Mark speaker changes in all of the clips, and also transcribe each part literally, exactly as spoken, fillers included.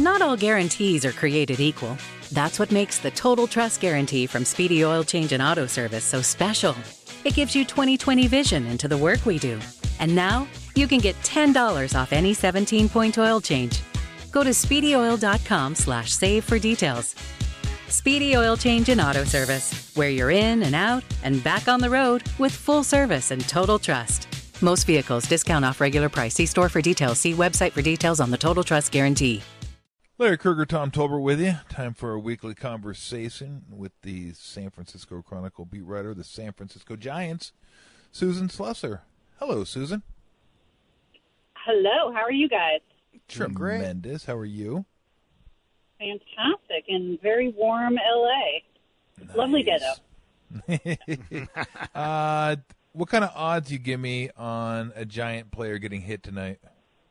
Speaker 1: Not all guarantees are created equal. That's what makes the Total Trust Guarantee from Speedy Oil Change and Auto Service so special. It gives you twenty twenty vision into the work we do. And now, you can get ten dollars off any seventeen-point oil change. Go to speedyoil.com slash save for details. Speedy Oil Change and Auto Service, where you're in and out and back on the road with full service and total trust. Most vehicles, discount off regular price. See store for details. See website for details on the Total Trust Guarantee.
Speaker 2: Larry Kruger, Tom Tolbert with you. Time for a weekly conversation with the San Francisco Chronicle beat writer, the San Francisco Giants, Susan Slusser. Hello, Susan.
Speaker 3: Hello. How are you guys?
Speaker 2: Tremendous. How are you?
Speaker 3: Fantastic. In very warm L A. Nice. Lovely ghetto.
Speaker 2: uh, what kind of odds you give me on a Giant player getting hit tonight?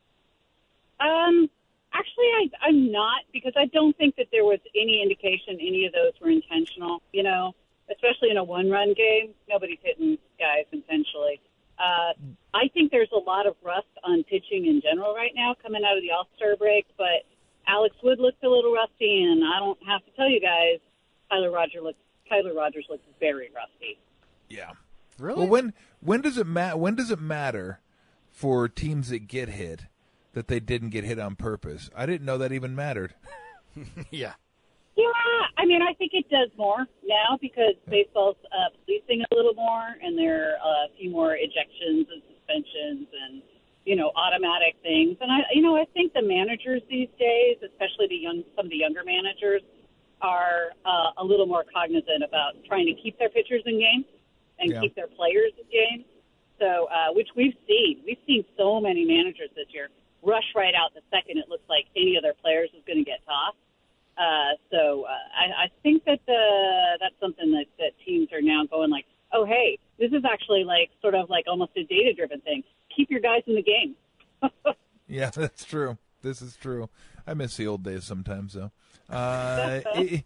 Speaker 3: Um... Actually, I, I'm not, because I don't think that there was any indication any of those were intentional, you know, especially in a one-run game. Nobody's hitting guys intentionally. Uh, I think there's a lot of rust on pitching in general right now coming out of the All-Star break, but Alex Wood looks a little rusty, and I don't have to tell you guys, Tyler Rogers looks, Tyler Rogers looks very rusty.
Speaker 2: Yeah.
Speaker 4: Really?
Speaker 2: Well, when when does it ma- when does it matter for teams that get hit that they didn't get hit on purpose? I didn't know that even mattered.
Speaker 4: yeah.
Speaker 3: Yeah, I mean, I think it does more now because baseball's uh, policing a little more, and there are a few more ejections and suspensions and, you know, automatic things. And, I, you know, I think the managers these days, especially the young, some of the younger managers, are uh, a little more cognizant about trying to keep their pitchers in games and
Speaker 2: yeah.
Speaker 3: keep their players in games. So, uh, which we've seen. We've seen so many managers this year rush right out the second it looks like any of their players is going to get tossed. Uh, so uh, I, I think that the, that's something that, that teams are now going like, oh, hey, this is actually like sort of like almost a data-driven thing. Keep your guys in the game.
Speaker 2: Yeah, that's true. This is true. I miss the old days sometimes, though. Uh,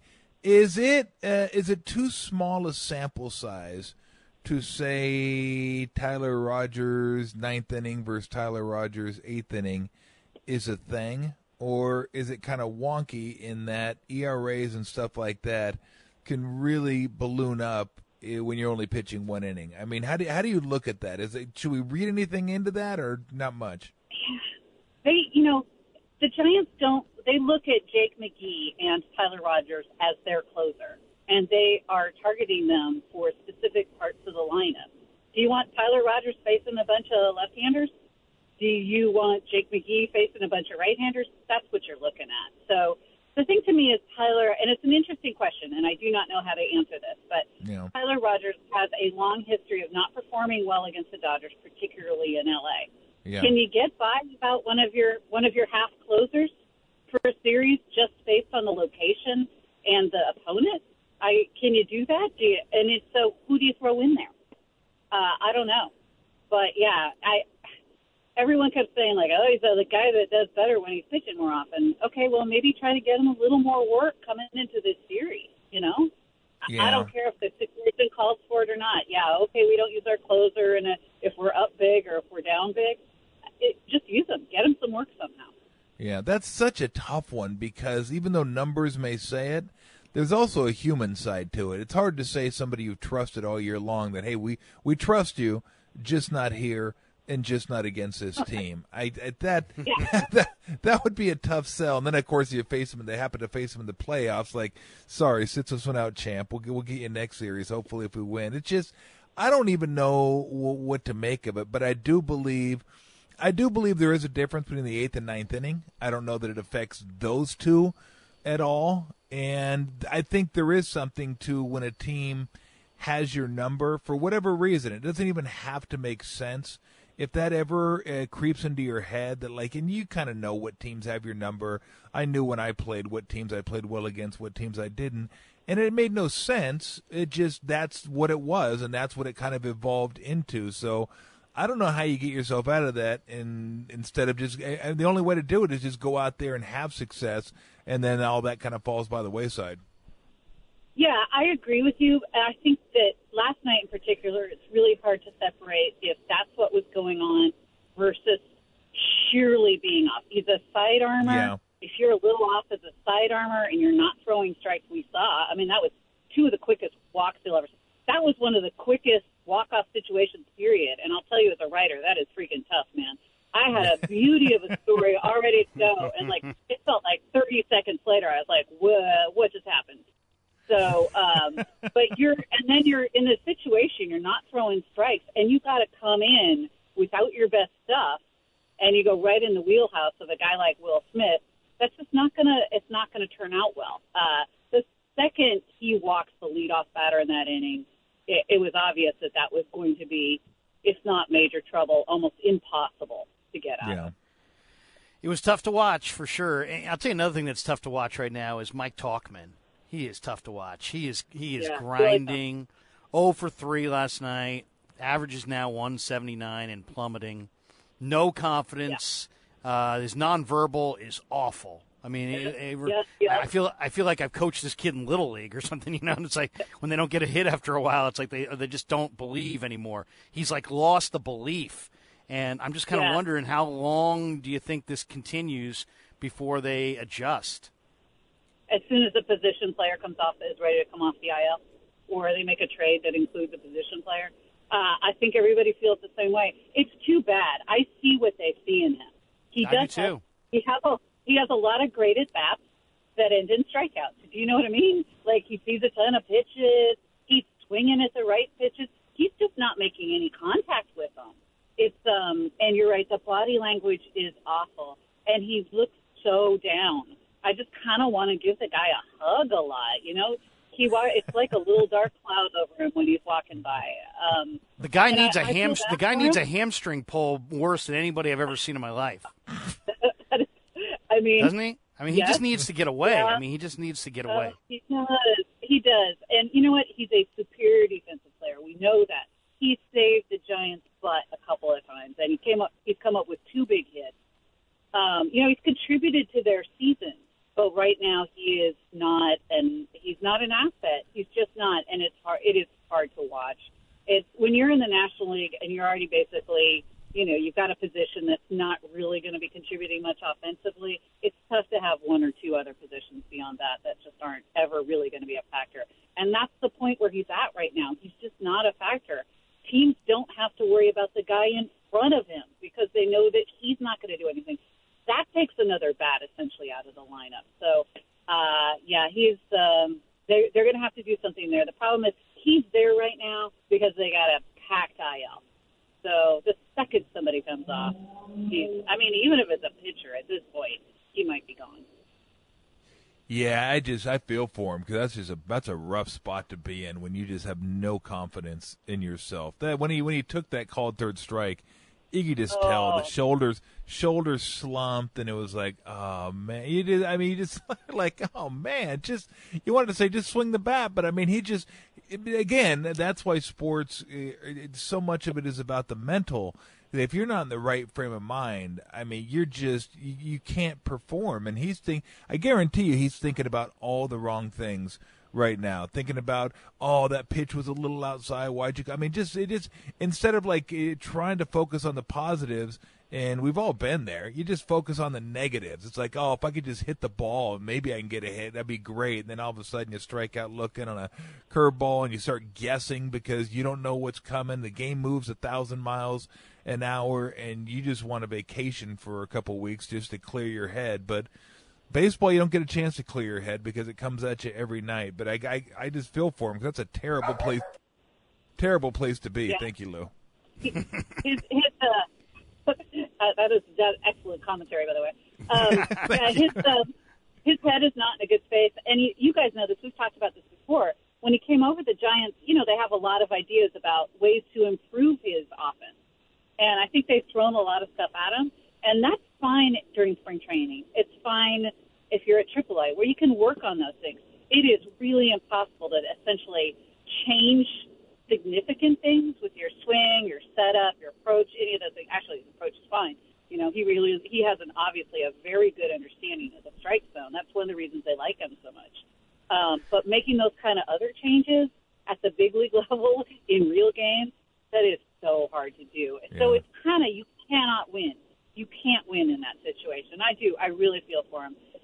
Speaker 2: is it uh, is it too small a sample size to say Tyler Rogers' ninth inning versus Tyler Rogers' eighth inning is a thing? Or is it kind of wonky in that E R As and stuff like that can really balloon up when you're only pitching one inning? I mean, how do how do you look at that? Is it, should we read anything into that or not much?
Speaker 3: They, you know, the Giants don't. They look at Jake McGee and Tyler Rogers as their closer, and they are targeting them for specific parts of the lineup. Do you want Tyler Rogers facing a bunch of left-handers? Do you want Jake McGee facing a bunch of right-handers? That's what you're looking at. So the thing to me is Tyler, and it's an interesting question, and I do not know how to answer this, but
Speaker 2: yeah.
Speaker 3: Tyler Rogers has a long history of not performing well against the Dodgers, particularly in L A.
Speaker 2: Yeah.
Speaker 3: Can you get by without one of your one of your half closers for a series just based on the location and the opponent? I can you do that? Do you, and it's so who do you throw in there? Uh, I don't know, but yeah, I. Everyone kept saying, like, oh, he's the guy that does better when he's pitching more often. Okay, well, maybe try to get him a little more work coming into this series, you know?
Speaker 2: Yeah.
Speaker 3: I don't care if the situation calls for it or not. Yeah, okay, we don't use our closer and if we're up big or if we're down big. It, just use them. Get him some work somehow.
Speaker 2: Yeah, that's such a tough one because even though numbers may say it, there's also a human side to it. It's hard to say somebody you've trusted all year long that, hey, we, we trust you, just not here. And just not against this team. I, I that,
Speaker 3: yeah.
Speaker 2: that that would be a tough sell. And then of course you face them, and they happen to face them in the playoffs. Like, sorry, sit this one out, champ. We'll get, we'll get you next series. Hopefully, if we win, it's just I don't even know w- what to make of it. But I do believe, I do believe there is a difference between the eighth and ninth inning. I don't know that it affects those two at all. And I think there is something to when a team has your number for whatever reason. It doesn't even have to make sense. If that ever uh, creeps into your head that like, and you kind of know what teams have your number. I knew when I played what teams I played well against, what teams I didn't. And it made no sense. It just, that's what it was. And that's what it kind of evolved into. So I don't know how you get yourself out of that. And instead of just, and the only way to do it is just go out there and have success. And then all that kind of falls by the wayside.
Speaker 3: Yeah, I agree with you. And I think that last night in particular, it's really hard to separate if that's what was going on versus sheerly being off. He's a side armor
Speaker 2: Yeah.
Speaker 3: if you're a little off as a side armor and you're not throwing strikes, we saw. I mean, that was two of the quickest walks he'll ever see. That was one of the quickest walk-off situations, period. And I'll tell you as a writer, that is freaking tough, man. I had a beauty of a story all ready to go, and, like, it felt like thirty seconds later, I was like, whoa, what just happened? So, um, but you're, and then you're in a situation, you're not throwing strikes, and you got to come in without your best stuff, and you go right in the wheelhouse of a guy like Will Smith. That's just not gonna, it's not gonna turn out well. Uh, the second he walks the leadoff batter in that inning, it, it was obvious that that was going to be, if not major trouble, almost impossible to get out.
Speaker 2: Yeah.
Speaker 4: It was tough to watch for sure. And I'll tell you another thing that's tough to watch right now is Mike Tauchman. He is tough to watch. He is he is
Speaker 3: yeah,
Speaker 4: grinding. Really oh for three last night. Average is now one seventy-nine and plummeting. No confidence. Yeah. Uh, his nonverbal is awful. I mean, it, it,
Speaker 3: yeah, yeah.
Speaker 4: I feel I feel like I've coached this kid in Little League or something. You know, and it's like when they don't get a hit after a while, it's like they they just don't believe anymore. He's like lost the belief. And I'm just kind of
Speaker 3: yeah.
Speaker 4: wondering, how long do you think this continues before they adjust?
Speaker 3: As soon as a position player comes off, is ready to come off the I L, or they make a trade that includes a position player, uh, I think everybody feels the same way. It's too bad. I see what they see in him. He
Speaker 4: I
Speaker 3: does
Speaker 4: do
Speaker 3: have,
Speaker 4: too.
Speaker 3: He has a he has a lot of great at bats that end in strikeouts. Do you know what I mean? Like, he sees a ton of pitches. He's swinging at the right pitches. He's just not making any contact with them. It's um, and you're right. The body language is awful, and he looks so down. I just kind of want to give the guy a hug a lot. You know, he it's like a little dark cloud over him when he's walking by. Um,
Speaker 4: the guy needs
Speaker 3: I,
Speaker 4: a ham. The guy
Speaker 3: for
Speaker 4: needs
Speaker 3: him.
Speaker 4: a hamstring pull worse than anybody I've ever seen in my life.
Speaker 3: I mean,
Speaker 4: doesn't he? I mean, he
Speaker 3: yes.
Speaker 4: just needs to get away.
Speaker 3: Yeah.
Speaker 4: I mean, he just needs to get away.
Speaker 3: Uh, he does. He does. And you know what? He's a superior defensive player. We know that. He saved the Giants' butt a couple of times, and he came up. He's come up with two big hits. Um, you know, he's contributed to their season, but right now he is not, and he's not an asset. He's just not, and it's hard. It is hard to watch. It's when you're in the National League and you're already basically, you know, you've got a position that's not really going to be contributing much offensively. It's tough to have one or two other positions beyond that that just aren't ever really going to be a factor. And that's the point where he's at right now. He's just not a factor. Teams don't have to worry about the guy in front of him because they know that he's not going to do anything. That takes another bat essentially out of the lineup. So, uh, yeah, he's um, they're, they're going to have to do something there. The problem is he's there right now because they got a packed I L. So the second somebody comes off, he's, I mean, even if it's a pitcher at this point, he might be gone.
Speaker 2: Yeah, I just I feel for him because that's just a that's a rough spot to be in when you just have no confidence in yourself. That when he when he took that called third strike, you could just
Speaker 3: oh.
Speaker 2: tell the shoulders shoulders slumped, and it was like, oh man, you did. I mean, you just like, oh man, just you wanted to say just swing the bat, but I mean, he just again, that's why sports. It, so much of it is about the mental. If you're not in the right frame of mind, I mean, you're just you, you can't perform. And he's think I guarantee you, he's thinking about all the wrong things right now. Thinking about, oh, that pitch was a little outside. Why'd you? I mean, just it just instead of like uh, trying to focus on the positives, and we've all been there. You just focus on the negatives. It's like, oh, if I could just hit the ball, maybe I can get a hit. That'd be great. And then all of a sudden, you strike out looking on a curveball, and you start guessing because you don't know what's coming. The game moves a thousand miles an hour, and you just want a vacation for a couple weeks just to clear your head. But baseball, you don't get a chance to clear your head because it comes at you every night. But I, I, I just feel for him because that's a terrible place, terrible place to be.
Speaker 3: Yeah.
Speaker 2: Thank you, Lou.
Speaker 3: His, his, uh, uh, that is that excellent commentary, by the way. Um, yeah, his um, his head is not in a good space, and you, you guys know this. We've talked about this before. When he came over the Giants, you know, they have a lot of ideas about ways to improve his offense. And I think they've thrown a lot of stuff at him, and that's fine during spring training. It's fine if you're at triple A, where you can work on those things. It is really impossible to essentially change significant things with your swing, your setup, your approach, any of those things. Actually, his approach is fine. You know, he really he has an obviously a very good understanding of the strike zone. That's one of the reasons they like him so much. Um, but making those kind of other changes at the big league level in real games, that is so hard to do. Yeah. So it's kind of, you cannot win. You can't win in that situation. I do. I really feel for him.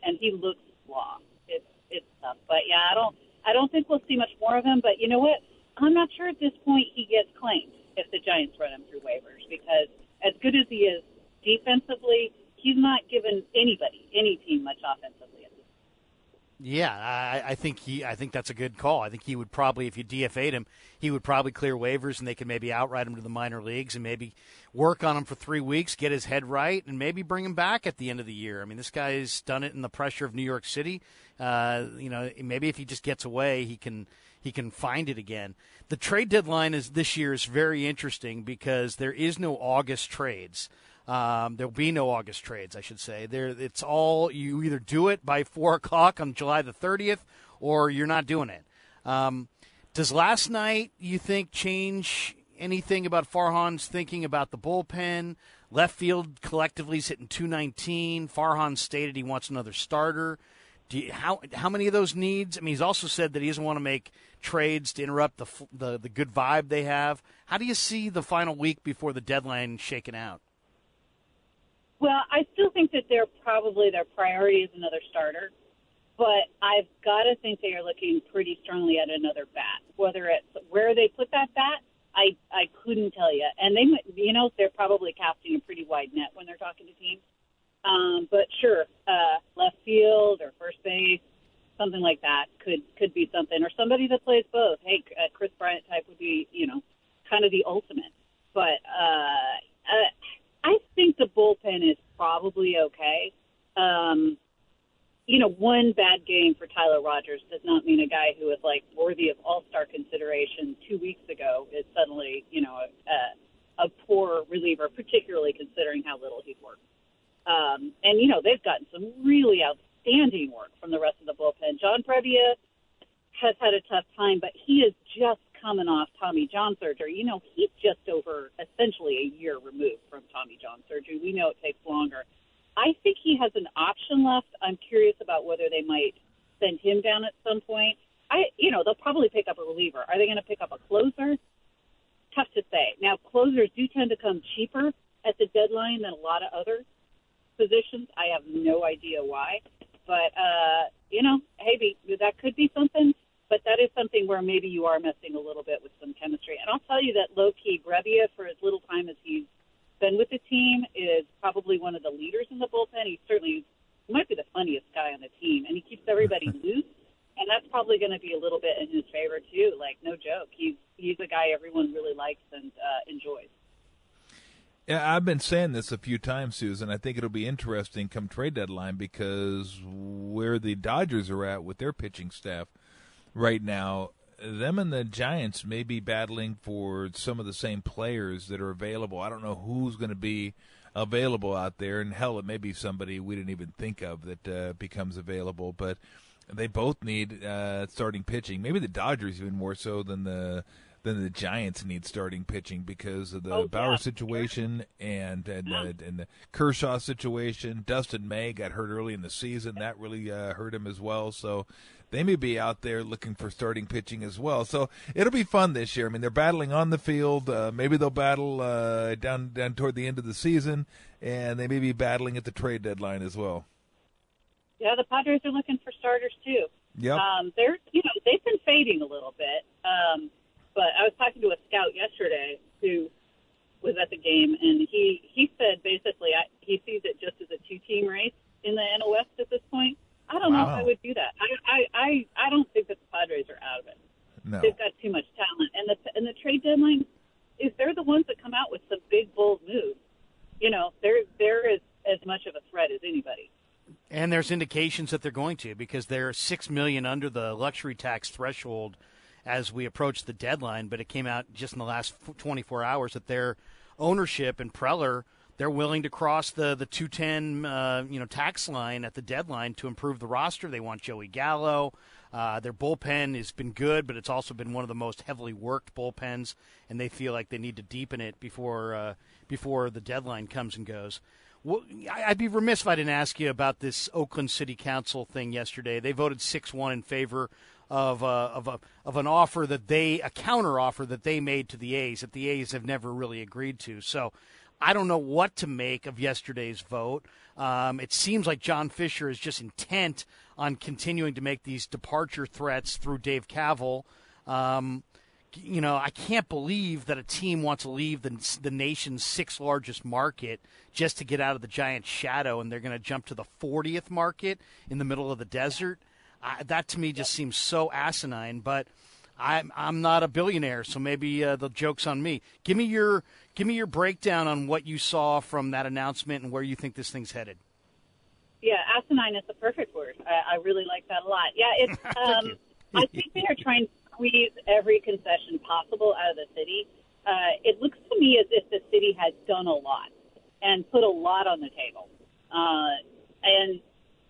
Speaker 3: and he looks lost. It's it's tough, but yeah, I don't I don't think we'll see much more of him. But you know what? I'm not sure at this point he gets claimed if the Giants run him through waivers, because as good as he is defensively, he's not given anybody, any team, much offensively.
Speaker 4: Yeah, I, I think he. I think that's a good call. I think he would probably, if you D F A'd him, he would probably clear waivers, and they could maybe outright him to the minor leagues and maybe work on him for three weeks, get his head right, and maybe bring him back at the end of the year. I mean, this guy's done it in the pressure of New York City. Uh, you know, maybe if he just gets away, he can he can find it again. The trade deadline is this year is very interesting because there is no August trades. Um, there'll be no August trades, I should say. There, it's all, you either do it by four o'clock on July the thirtieth, or you're not doing it. Um, does last night, you think, change anything about Farhan's thinking about the bullpen? Left field collectively is hitting two nineteen. Farhan stated he wants another starter. Do you, how how many of those needs? I mean, he's also said that he doesn't want to make trades to interrupt the the, the good vibe they have. How do you see the final week before the deadline shaking out?
Speaker 3: Well, I still think that they're probably their priority is another starter, but I've got to think they are looking pretty strongly at another bat. Whether it's where they put that bat, I I couldn't tell you. And they, you know, they're probably casting a pretty wide net when they're talking to teams. Um, but sure, uh, left field or first base, something like that could could be something, or somebody that plays both. Hey, uh, Chris Bryant type would be, you know, kind of the ultimate. But uh, uh, I think the bullpen is probably okay. Um, you know, one bad game for Tyler Rogers does not mean a guy who was like worthy of all-star consideration two weeks ago is suddenly, you know, a, a poor reliever, particularly considering how little he's worked. Um, and, you know, they've gotten some really outstanding work from the rest of the bullpen. John Brebbia has had a tough time, but he is just coming off Tommy John surgery. You know, he's just over essentially a year removed from Tommy John surgery. We know it takes longer. I think he has an option left. I'm curious about whether they might send him down at some point. I, you know, they'll probably pick up a reliever. Are they going to pick up a closer? Tough to say. Now, closers do tend to come cheaper at the deadline than a lot of other positions. I have no idea why. But, uh, you know, hey, that could be something. But that is something where maybe you are messing a little bit with some chemistry. And I'll tell you that low-key, Brebbia, for as little time as he's been with the team, is probably one of the leaders in the bullpen. He certainly he might be the funniest guy on the team, and he keeps everybody loose. And that's probably going to be a little bit in his favor, too. Like, no joke. He's, he's a guy everyone really likes and uh, enjoys.
Speaker 2: Yeah, I've been saying this a few times, Susan. I think it'll be interesting come trade deadline because where the Dodgers are at with their pitching staff right now, them and the Giants may be battling for some of the same players that are available. I don't know who's going to be available out there, and hell, it may be somebody we didn't even think of that uh, becomes available, but they both need uh, starting pitching. Maybe the Dodgers even more so than the than the Giants need starting pitching because of the
Speaker 3: oh,
Speaker 2: Bauer
Speaker 3: yeah.
Speaker 2: situation and and,
Speaker 3: yeah.
Speaker 2: uh, and the Kershaw situation. Dustin May got hurt early in the season. That really uh, hurt him as well. So they may be out there looking for starting pitching as well. So it'll be fun this year. I mean, they're battling on the field. Uh, maybe they'll battle uh, down down toward the end of the season, and they may be battling at the trade deadline as well.
Speaker 3: Yeah, the Padres are looking for starters too.
Speaker 2: Yep.
Speaker 3: Um, they're, you know, they've been fading a little bit. Um, but I was talking to a scout yesterday who was at the game, and he, he said basically I, he sees it just as a two-team race in the N L West at this point. I don't
Speaker 2: wow.
Speaker 3: know if I would do that. I, I, I, I don't think that the Padres are out of it.
Speaker 2: No.
Speaker 3: They've got too much talent. And the, and the trade deadline, is they're the ones that come out with some big, bold moves. You know, they're, they're as, as much of a threat as anybody.
Speaker 4: And there's indications that they're going to because they're six million dollars under the luxury tax threshold as we approach the deadline. But it came out just in the last twenty-four hours that their ownership and Preller, they're willing to cross the the two ten uh, you know tax line at the deadline to improve the roster. They want Joey Gallo. Uh, their bullpen has been good, but it's also been one of the most heavily worked bullpens, and they feel like they need to deepen it before uh, before the deadline comes and goes. Well, I'd be remiss if I didn't ask you about this Oakland City Council thing yesterday. They voted six one in favor of uh, of a of an offer that they a counter offer that they made to the A's that the A's have never really agreed to. So I don't know what to make of yesterday's vote. Um, it seems like John Fisher is just intent on continuing to make these departure threats through Dave Kaval. Um, you know, I can't believe that a team wants to leave the, the nation's sixth largest market just to get out of the Giants' shadow, and they're going to jump to the fortieth market in the middle of the desert. I, that to me just seems so asinine, but I'm I'm not a billionaire, so maybe uh, the joke's on me. Give me your give me your breakdown on what you saw from that announcement and where you think this thing's headed.
Speaker 3: Yeah, asinine is the perfect word. I, I really like that a lot. Yeah, it's. Um, I think they are trying to squeeze every concession possible out of the city. Uh, it looks to me as if the city has done a lot and put a lot on the table. Uh, and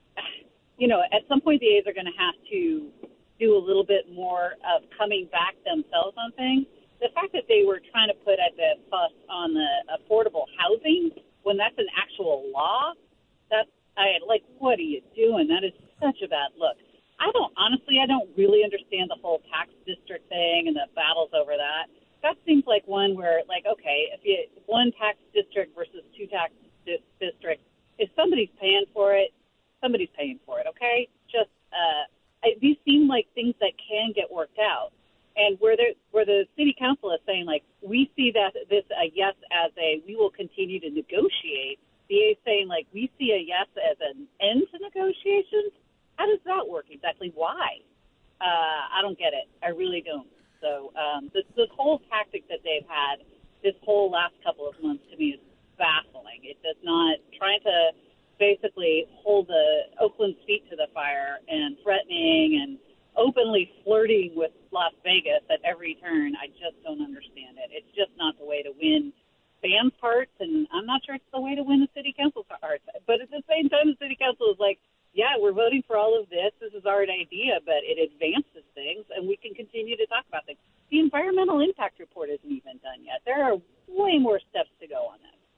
Speaker 3: you know, at some point the A's are going to have to do a little bit more of coming back themselves on things. The fact that they were trying to put at the fuss on the affordable housing when that's an actual law, that's I like. What are you doing? That is such a bad look. I don't honestly. I don't really understand the whole tax district thing and the battles over that. That seems like one where, like, okay, if you one tax district versus two tax di- districts, if somebody's paying for it, somebody's paying for it. Okay, just uh, I, these seem like things that can get worked out. And where the where the city council is saying, like, we see that this a yes as a we will continue to negotiate. The A is saying, like, we see a yes as an end to negotiations. How does that work exactly? Why? Uh, I don't get it. I really don't. So um, this, this whole tactic that they've had this whole last couple of months to me is baffling. It does not trying to basically hold the Oakland's feet to the fire and threatening and openly flirting with Las Vegas at every turn. I just don't understand it. It's just not the way to win fans' hearts, and I'm not sure it's the way to win the city council's hearts. But at the same time, the city council is like, yeah, we're voting for all of this. This is our idea, but it advances things, and we can continue to talk about things. The environmental impact report isn't even done yet. There are way more steps to go on that.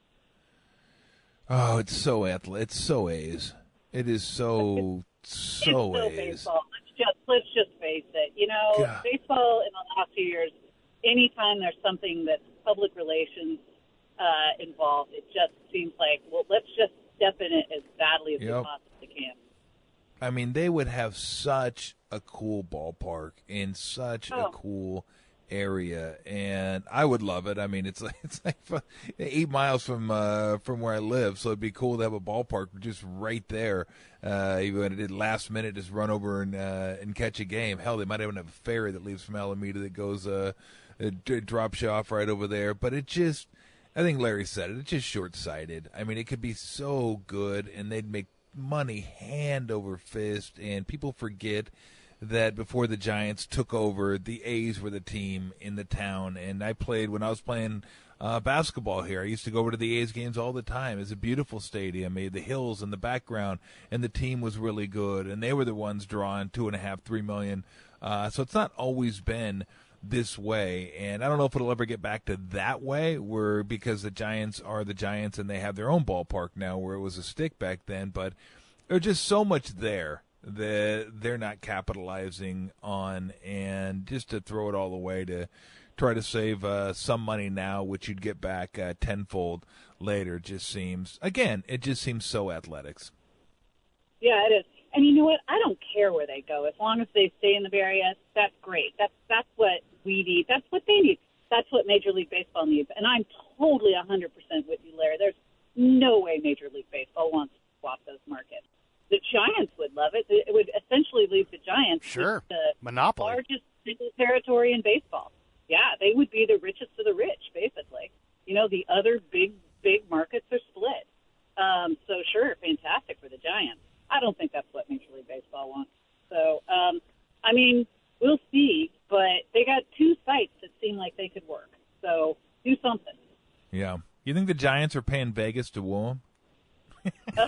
Speaker 2: Oh, it's so athlete. It's so A's. It is so
Speaker 3: it's,
Speaker 2: so
Speaker 3: it's so
Speaker 2: A's.
Speaker 3: baseball. Let's just let's just face it. You know,
Speaker 2: God.
Speaker 3: Baseball in the last few years, anytime there's something that's public relations uh, involved, it just seems like, well, let's just step in it as badly as
Speaker 2: Yep.
Speaker 3: we possibly can.
Speaker 2: I mean, they would have such a cool ballpark in such
Speaker 3: Oh.
Speaker 2: a cool area, and I would love it. I mean, it's like it's like f- eight miles from uh, from where I live, so it'd be cool to have a ballpark just right there. Uh, even if it last minute, just run over and uh, and catch a game. Hell, they might even have a ferry that leaves from Alameda that goes uh, it, it drops you off right over there. But it just, I think Larry said it. It's just short sighted. I mean, it could be so good, and they'd make money hand over fist, and people forget that before the Giants took over, the A's were the team in the town. And I played when I was playing uh, basketball here. I used to go over to the A's games all the time. It's a beautiful stadium. It had the hills in the background, and the team was really good. And they were the ones drawing two and a half, three million. Uh, so it's not always been this way. And I don't know if it'll ever get back to that way, where because the Giants are the Giants and they have their own ballpark now, where it was a stick back then. But there's just so much there that they're not capitalizing on, and just to throw it all away to try to save uh, some money now, which you'd get back uh, tenfold later, just seems, again, it just seems so athletics.
Speaker 3: Yeah, it is. And you know what? I don't care where they go. As long as they stay in the Bay Area, that's great. That's that's what we need. That's what they need. That's what Major League Baseball needs. And I'm totally one hundred percent with you, Larry. There's no way Major League Baseball wants to swap those markets. The Giants would love it. It would essentially leave the Giants
Speaker 4: Sure.
Speaker 3: with the
Speaker 4: Monopoly.
Speaker 3: largest single territory in baseball. Yeah, they would be the richest of the rich, basically. You know, the other big, big markets are split. Um, so, sure, fantastic for the Giants. I don't think that's what Major League Baseball wants. So, um, I mean, we'll see. But they got two sites that seem like they could work. So, do something.
Speaker 2: Yeah. You think the Giants are paying Vegas to woo them?
Speaker 3: I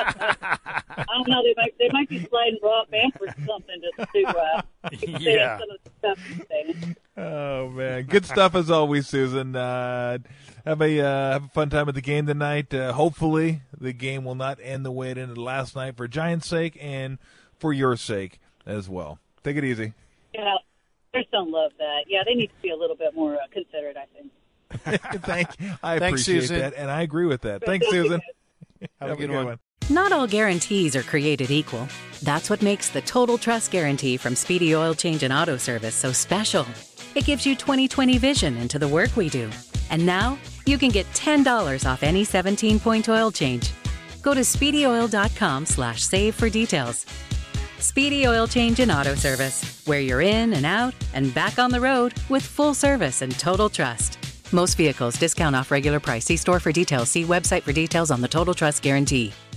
Speaker 3: don't know. They might they might be sliding Rob Bamford something to, to uh, say
Speaker 4: Yeah.
Speaker 3: some of the stuff he's saying.
Speaker 2: Oh, man. Good stuff as always, Susan. Uh, have, a, uh, have a fun time at the game tonight. Uh, hopefully the game will not end the way it ended last night for Giants' sake and for your sake as well. Take it easy.
Speaker 3: Yeah, I just don't love that. Yeah, they need to be a little bit more uh, considerate, I think.
Speaker 2: Thank I
Speaker 4: Thanks,
Speaker 2: appreciate
Speaker 4: Susan.
Speaker 2: that, and I agree with that. Thanks, Susan.
Speaker 4: Have a good one.
Speaker 1: Not all guarantees are created equal. That's what makes the Total Trust Guarantee from Speedy Oil Change and Auto Service so special. It gives you twenty twenty vision into the work we do. And now, you can get ten dollars off any seventeen-point oil change. Go to speedyoil.com slash save for details. Speedy Oil Change and Auto Service, where you're in and out and back on the road with full service and total trust. Most vehicles discount off regular price. See store for details. See website for details on the Total Trust Guarantee.